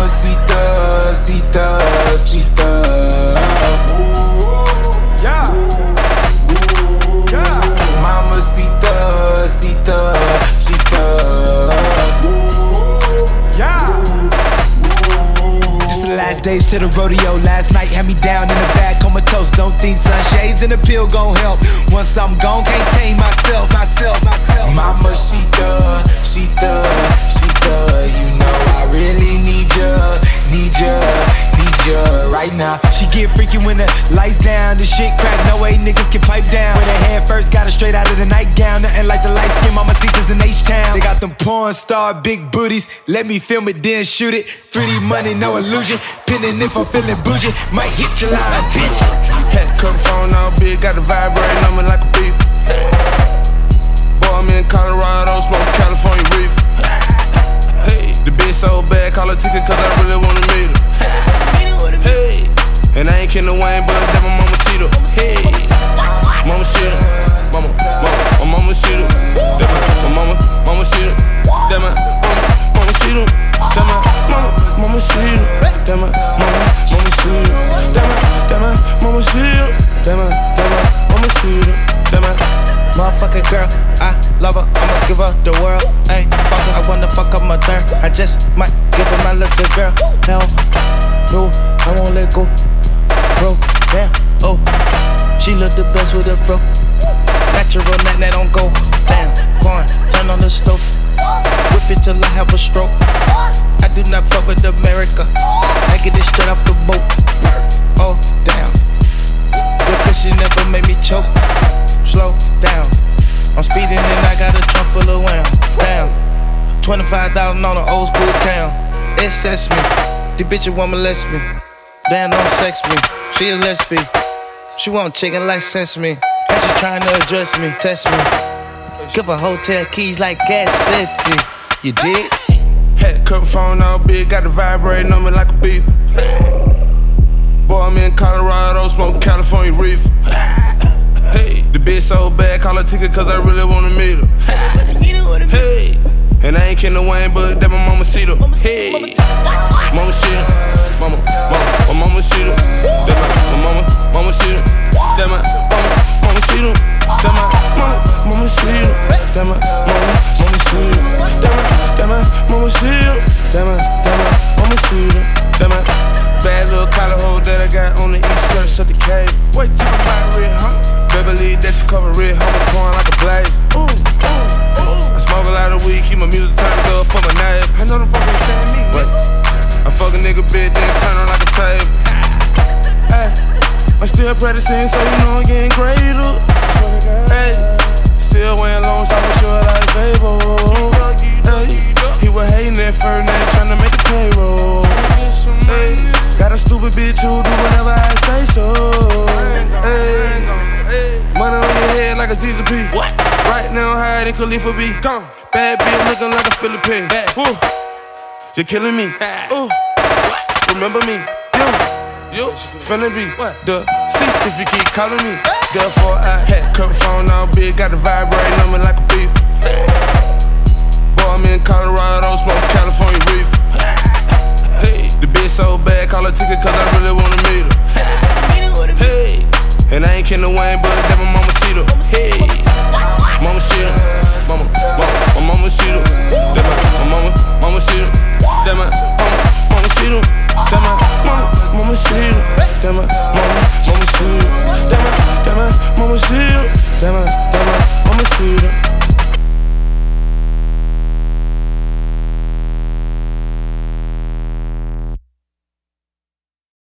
Mamacita, cita, cita. Yeah. Yeah. Mamacita, cita, cita. Yeah. Just the last days to the rodeo. Last night had me down in the bag, comatose. Don't think sunshades and a pill gon' help. Once I'm gone, can't tame myself. Mamacita, cita, cita. You know I really need ya, need ya, need ya right now. She get freaky when the lights down, the shit crack, no way niggas can pipe down. When her head first got her straight out of the nightgown, nothing like the light skin Mamacitas in H-Town. They got them porn star big booties, let me film it then shoot it. 3D money, no illusion, pinning if I'm feeling bougie, might hit your line, bitch. Had to cut phone all big, got the vibrating on me like a beep. Boy, I'm in Colorado, smoking California reef. Hey, the bitch so bad, call her ticket cause I really wanna meet her. Hey, and I ain't kidding the Wayne, but that my mama see her. Hey, mama see her, my mama see her. My mama see her. That my mama see her. That my mama see her. That my mama see her. That my mama see her. That my mama see her. That my motherfucking girl, I love her, I'ma give her the world. Ayy, fuck her, I wanna fuck up my third. I just might give her my little girl. Hell no, I won't let go. Bro, damn, oh, she look the best with a fro. Natural, that don't go. Damn, corn, turn on the stove. Whip it till I have a stroke. I do not fuck with America. I get it straight off the boat. Oh, damn. Because she never made me choke. Slow down. I'm speeding and I got a trunk full of wham. Damn. 25,000 on an old school cam. It's me. The bitch want molest me. Damn, don't sex me. She a lesbian. She want chicken like sesame. And she trying to address me, test me. Give her hotel keys like Gas City. You dig? had to cut phone all big, got the vibrating on me like a beep. Boy, I'm in Colorado, smoking California reef. Hey, the bitch so bad, call her ticket cause I really wanna meet her. Hey, and I ain't kidding the Wayne, but that my mama see her. Hey, mama see her, my mama see her. That my mama see her. That my mama see her. That my mama see her. That my mama see her. That my mama see her. That my mama see her. That my bad little collar hole that I got on the east skirts of the cave. Wait till I'm about red, huh? Beverly, that she cover red, homie pouring like a blaze. I smoke a lot of weed, keep my music turned up for my neighbor. I know them fuck ain't stand me. Wait, I fuck a nigga bit, then turn on like a table. Hey, I'm still practicing, so you know I'm getting greater. Hey, still wearing long, so I'm sure like Fable. Hey, he was hating at first, now tryna make the payroll. Hey, got a stupid bitch who do whatever I say so. Hey, money on your head like a Jesus P. What? Right now, higher than Khalifa B. Gone. Bad bitch looking like a Philippine. Ooh, you're killing me. Ooh, remember me. You finna be the cease if you keep calling me. Therefore, I had cut phone all big, got the vibrating on me like a beep. Boy, I'm in Colorado, smoking California reef. Hey, the bitch so bad, call her ticket cause I really wanna meet her. Hey, and I ain't kidding the Wayne, but that my mama see her. Hey, mama see her. My mama see her. That my mama see her. That my